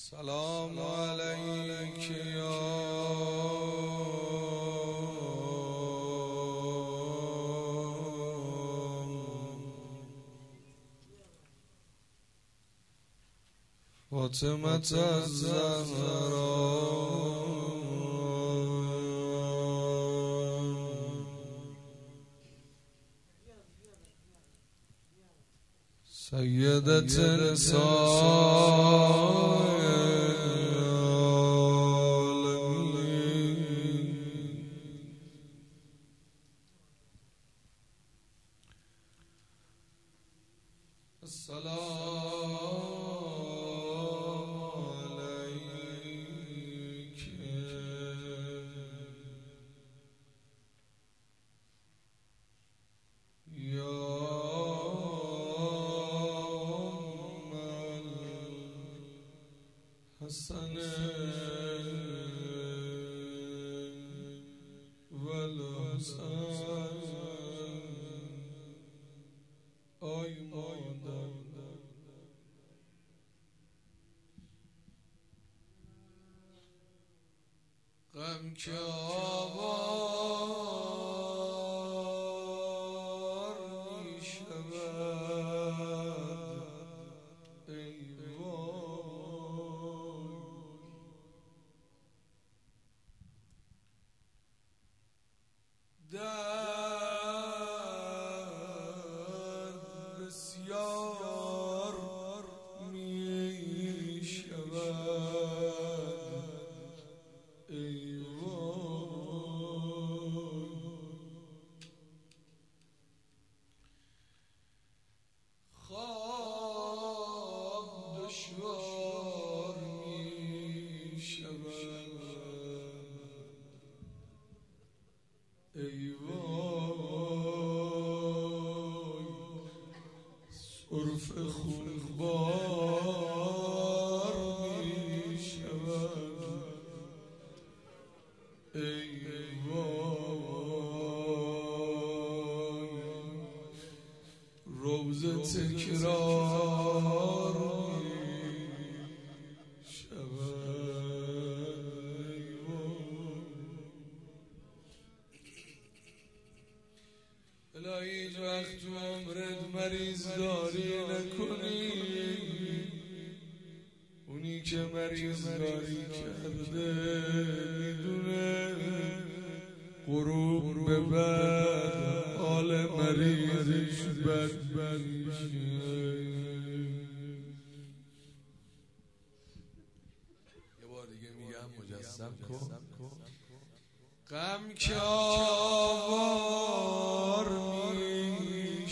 سلام علیک یا فاطمه الزهرا سیدت نساء العالمین السلام علیک یا حسن والحسن آی مادر غم که آوار می شود ای درد بسیار می شود ای وای خواب دشوار می شود ای وای سرفه خونبار می شود ای وای روزه تکرار می شود ای وای الهی هیچ وقت تو عمرت مریض داری نکنی اونی که مریض داری کرده میدونه غروب به بعد حال مریضش بد میشه یه بار دیگه میگم مجسم کن غم که آوار می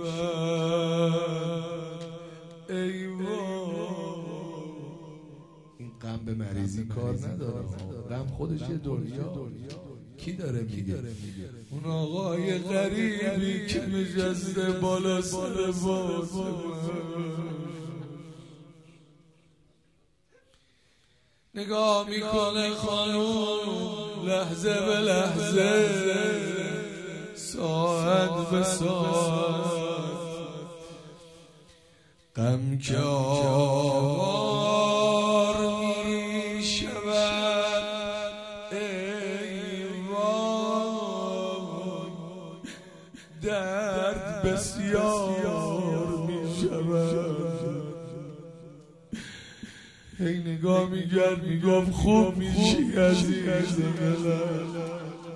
شود ای وای این غم به مریضی کار نداره غم خودش یه دنیا کی داره میگه اون آقای غریبی که نشسته بالا سر نگاه میکنه خانوم لحظه به لحظه ساعت به ساعت غم که آوار می شود ای وای درد بسیار می شود هی نگاه میگرد میگفت خوب میشی عزیز دلم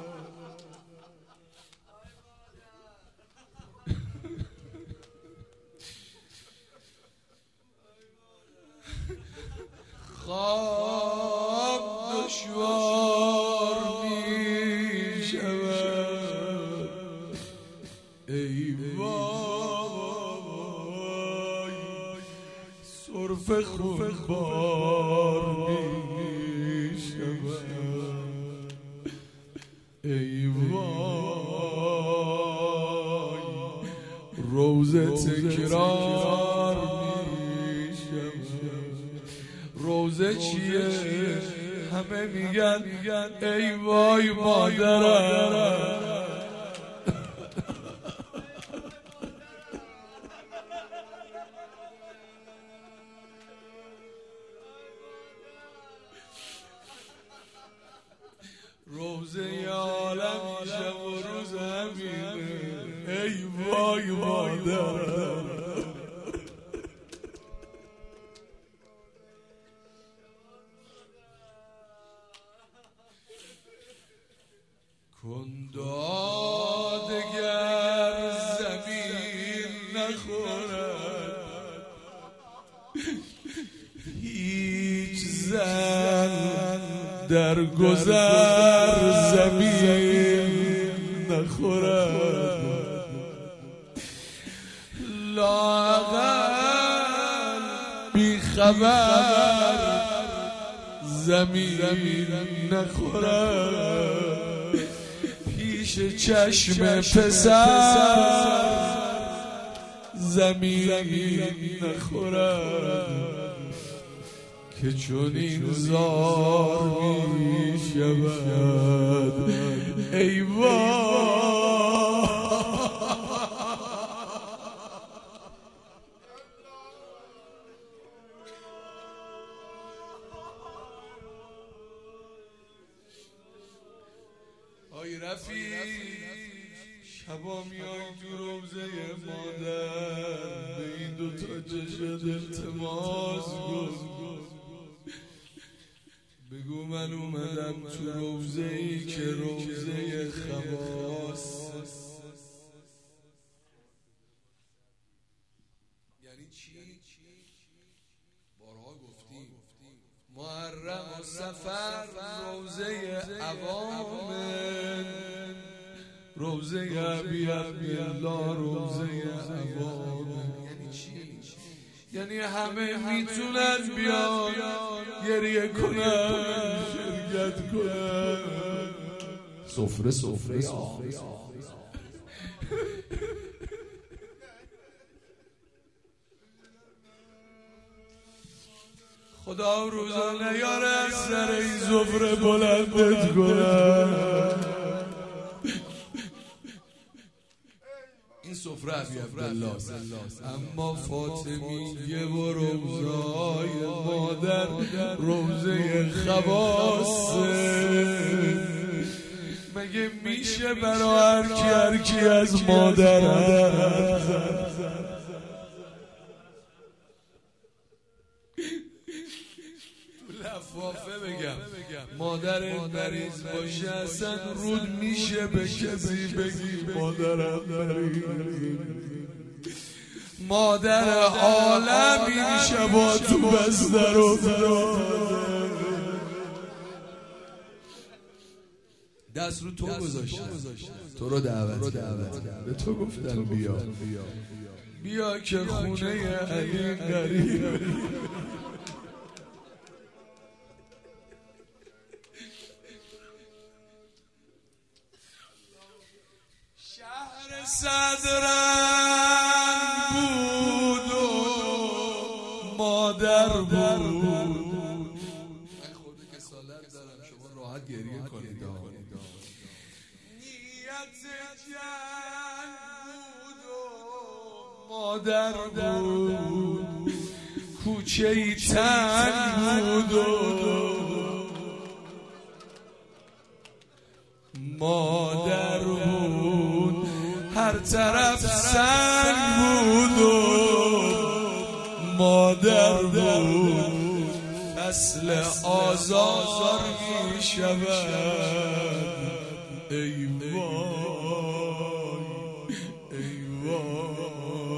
خواب دشوار می شود ای وای سرفه خونبار می شود ای وای روزه تکرار می شود روزه چیه همه میگن ای وای مادرم وای مادرم. کن دادگر زمین نخورد، هیچ زن در گذر زمین نخورد، لااقل بی خبر زمین نخورد، پیش چشم پسر زمین نخورد، که چون این زار می شود ای وای. آی رفیق شبا میای تو روزه مادر، به این دوتا چشت التماس کن، بگو من اومدم تو روزه ای که روزه خواص. یعنی چی؟ بارها گفتیم محرم و صفر روزه عوام، روزه ابی عبدالله روزه عوام. یعنی چی؟ یعنی همه میتونن بیان گریه کنن، شرکت کنن، سفره خدا روزا نیاره از سر این سفره بلندت کنن. این سفره ابی عبدالله، اما فاطمیه و روزای مادر روزه خواصه. مگه میشه برای هر کی از مادر لفافه بگم مادر مریض باشه اصلا رود میشه به کسی بگی مادرم مریض؟ مادر عالم این شبا تو بستر افتاده، دست رو تو گذاشتن، تو رو دعوت کردن، به تو گفتن بیا که خونه علی قریب. شهر صدرنگ بود و مادر بود. من خود کسالت دارم، شما راحت گریه کنید. نیت جنگ بود و مادر بود، کوچه ای تنگ بود و مادر بود، هر طرف سنگ بود و مادر بود، فصل آزار می شود ای وای ای وای.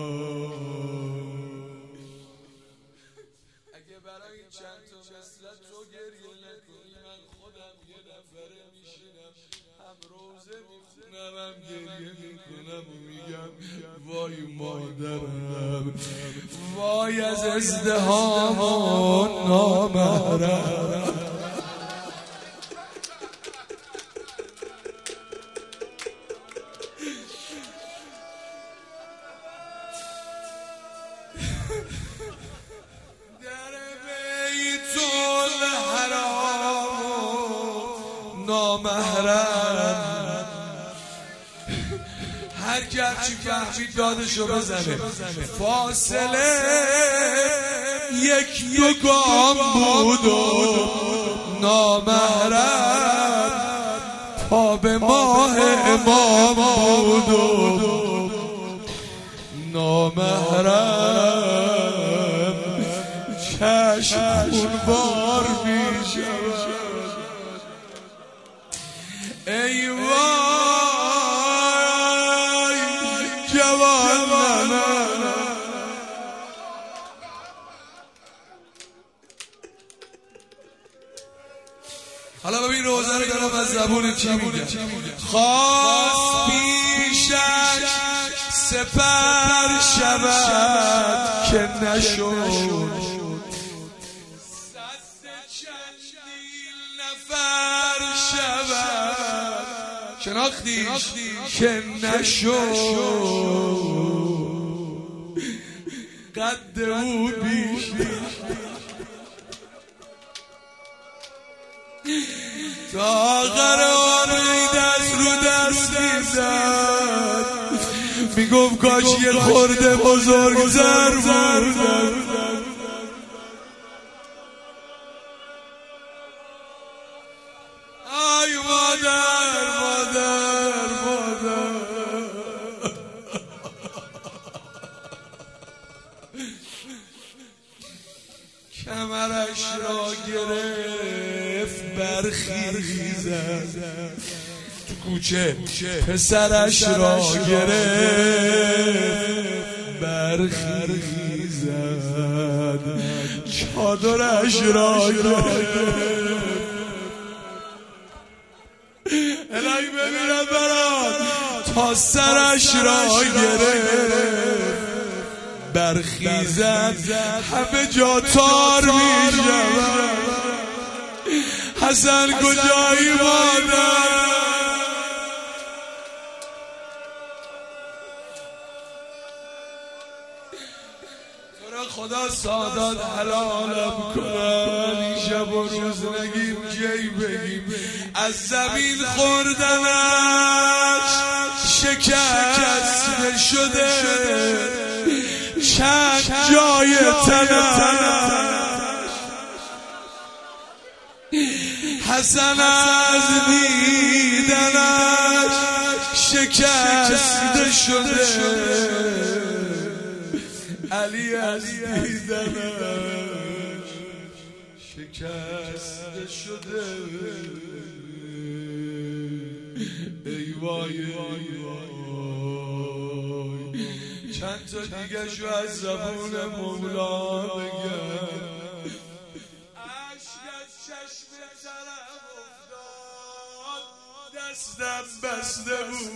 اگه برای چند تا مثل تو گریه نکنی، من خودم یه نفره میشینم هم روزه میخونم هم گریه میکنم و میگم وای مادرم، وای از ازدحام و نامحرم. در بیت الحرام نامحرم، هر کی هرچی فهمید دادشو بزنه، فاصله یک دو گام بود و نامحرم پا به ماه امام بود و خونبار می شود. ای وای جوانم، حالا ببین روزه رو دارم از زبون چی میگه. خواست پیشش سپر شود که نشد، صد چندین نفر شود شناختیش که نشد. قد او بیش تا قراره دست رو دست میزد، میگفت کاش یه خورده بزرگتر بود. آی مادر مادر مادر، کمرش را گرفت برخیزد، تو کوچه پسرش را گرفت برخیزد، چادرش را گرفت. الهی ببینم برات، تا سرش را گرفت برخیزد، همه جا تار می شود. حسن کجایی مادر؟ تو را خدا سادات حلالم کنن، شب و روز نگیم جی بگیم. از زمین خوردنش شکست شده، چند جای تنش. حسن از دیدنش شکست شده، علی از دیدنش شکست شده. ای وای چند تا دیگه شو از زبون مولا بگم. عشق از چشم طرف افتاد، دستم بسته بود.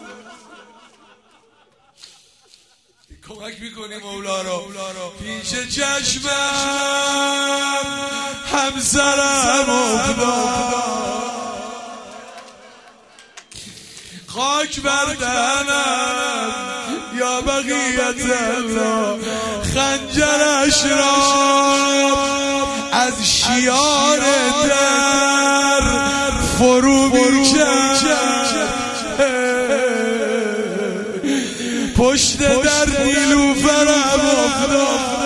کمک میکنی مولا رو. پیش چشمم همسرم افتاد، خاک بر دهنم یا بقیت الله، خنجرش را از شیار در فرو می‌کرد، پشت در نیلوفرم افتاد.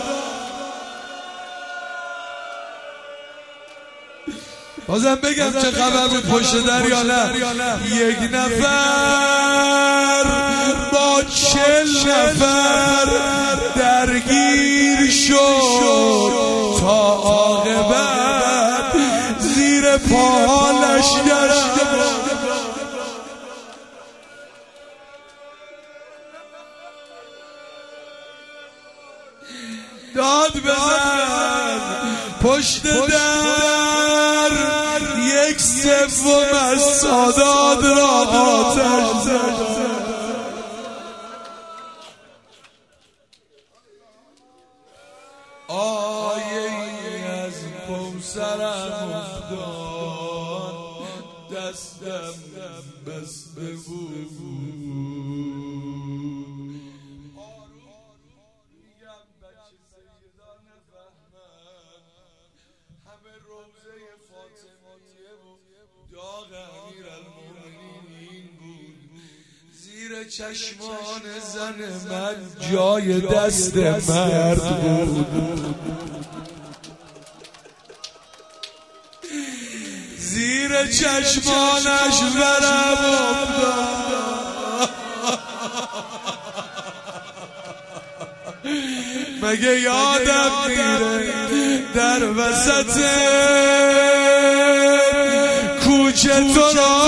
بازم بگم چه خبر بود پشت در یا نه؟ یک نفر با 40 نفر درگیر شد، تا عاقبت زیر پا لشگر شد. داد بزن پشت در، 1/3 از سادات را آتش زد. آیه‌ای از کوثرم افتاد، دستم بسته بود. همه روزه فاطمیه بود، داغ امیرالمومنین بود. زیر چشمان زن من جای دست مرد بود. زیر چشمانش ورم افتاد. مگه یادم میره در وسط کوچه تو را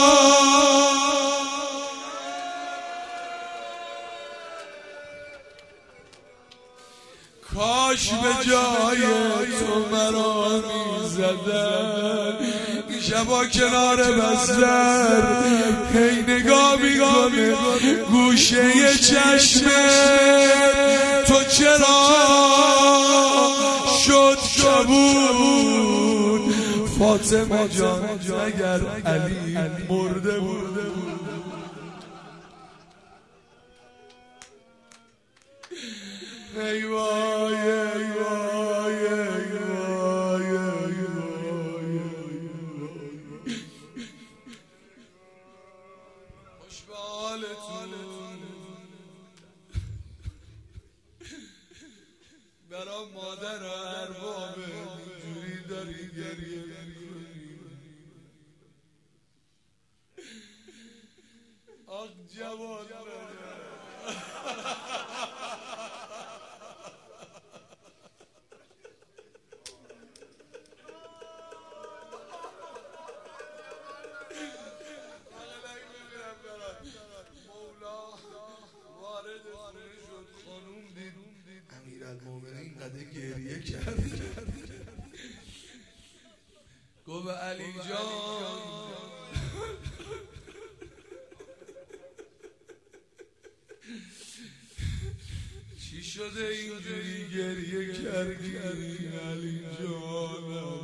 کاش به جای تو مرا میزدن. این شبا کنار بستر هی نگاه میکنه گوشه چشم تو چرا شد کبود. فاطمه جان اگر علی مرده بود ای وای ای وای ای وای ای وای. خوش به حالتون برا مادر ارباب اینجوری داری گریه میکنی. آخ جوان امیرالمومنین قده گریه کرد گفت علی جان چی شده اینجوری گریه کردی علی جان؟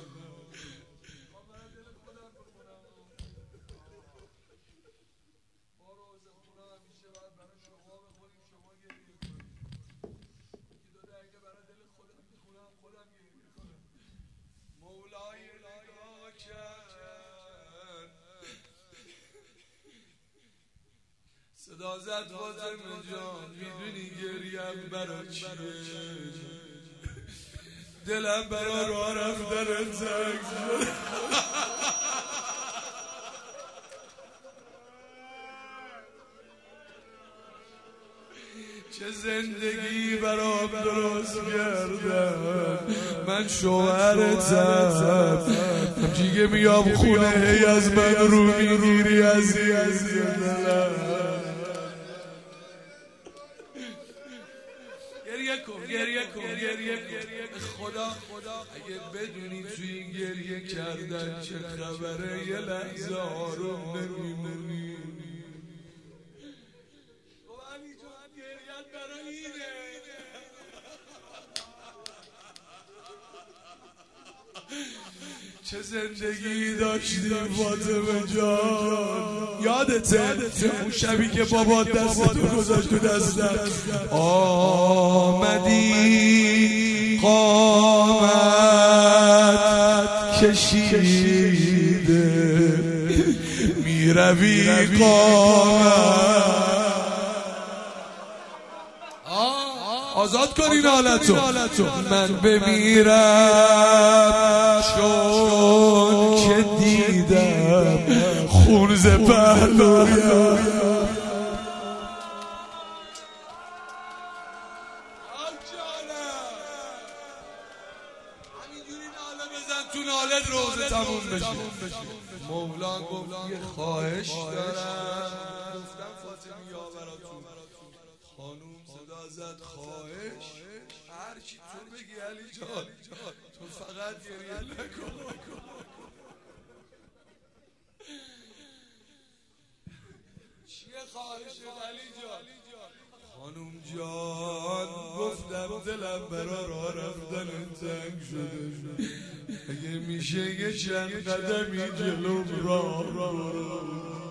صدا زد فاطمه جان میدونی گریم برا چیه؟ دلم برا راه رفتن تنگ شد. چه زندگی برام درست کردم من شوهرتم دیگه میام خونه هی از من رو میگیری عزیز دلم. گریه کن خدا اگه بدونی توی این گریه کردن چه خبره یه لحظه آروم نمیمونی. علی جان گریت برای اینه چه زندگی داشتی فاطمه جان. یادته اون شبی که بابا دستتو گذاشت تو دستت آمدی قامت کشیده میروی قامت آزاد کنین حالتو من بمیرم چون که دیدم خون ز پهلویم. همینجوری ناله بزن تو نالت روزه تموم بشه. مولا گفت یه خواهش دارم. گفتم فاطمه یا براتون خانوم صدا زد خواهش هرچی تو بگی علی جان تو فقط گریه نکن. چیه خواهشت علی جان؟ خانوم جان گفتم دلم برا راه رفتن تنگ شده اگه میشه یه چند قدمی جلوم راه برو.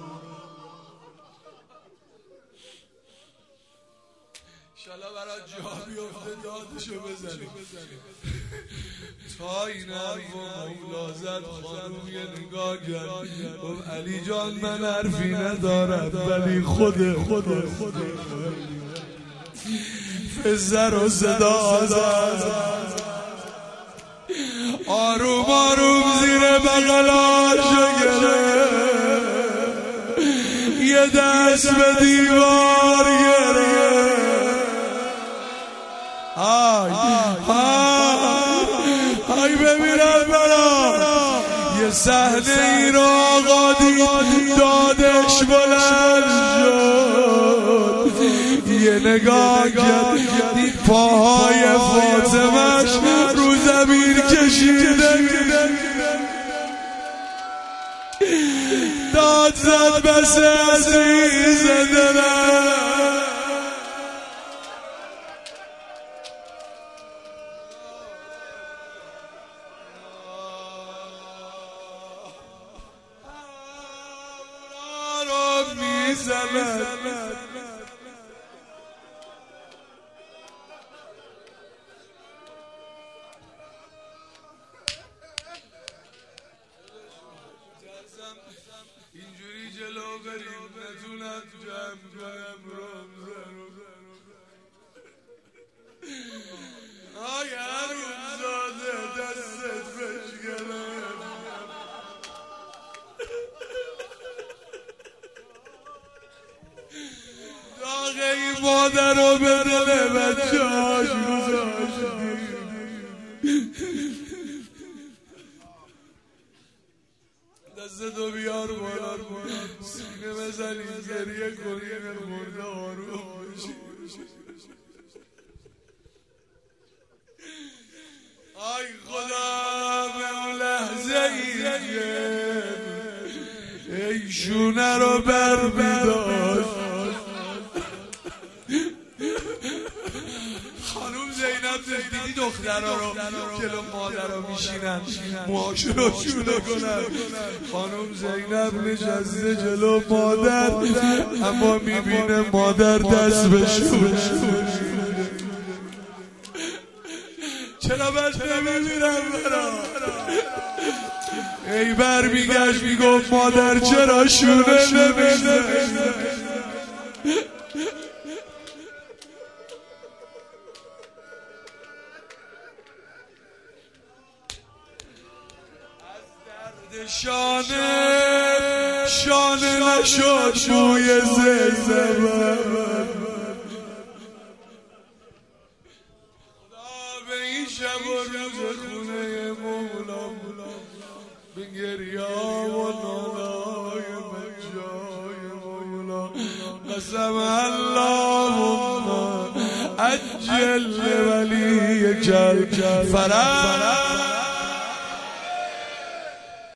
انشالله برای جا بیفته دادشو بزنیم. تا این حرف و مولا زد خانوم یه نگاه کرد گفت علی جان من حرفی ندارم ولی خود فزر و صدا زد آروم آروم زیر بغلاشو گرفت یه دست به دیوار گرفت آی بمیرم برا یه صحنه ای رو آقا دید دادش بلند شد یه نگاه کرد دید پاهای فاطمه‌اش رو زمین کشیده داد زد بس عزیز دلم اینجوری جلو بریم نتونم جمع کنم آی حرومزاده دستت بشکنم داغه این مادر رو به دل بچه هاش گذاشتی دستتو بیار بالا سینه بزنی گریه کنی مرده آروم بشی آی خدا به اون لحظه ای شونه رو بر میداشت خانوم زینب دیدی دخترها رو جلو مادر رو میشینن موهاشون رو شونه کنن خانوم زینب نشسته جلو مادر اما میبینه مادر دست بشونه چرا بچه نمیبینم برا ای بر میگشت میگفت مادر چرا شونه نمیزنه شانه نشد بوی زمزمه خدا به این شب و روز خونه مولا به گریا و نالای بچای مولا قسم اللهم عجل ولی کل فرح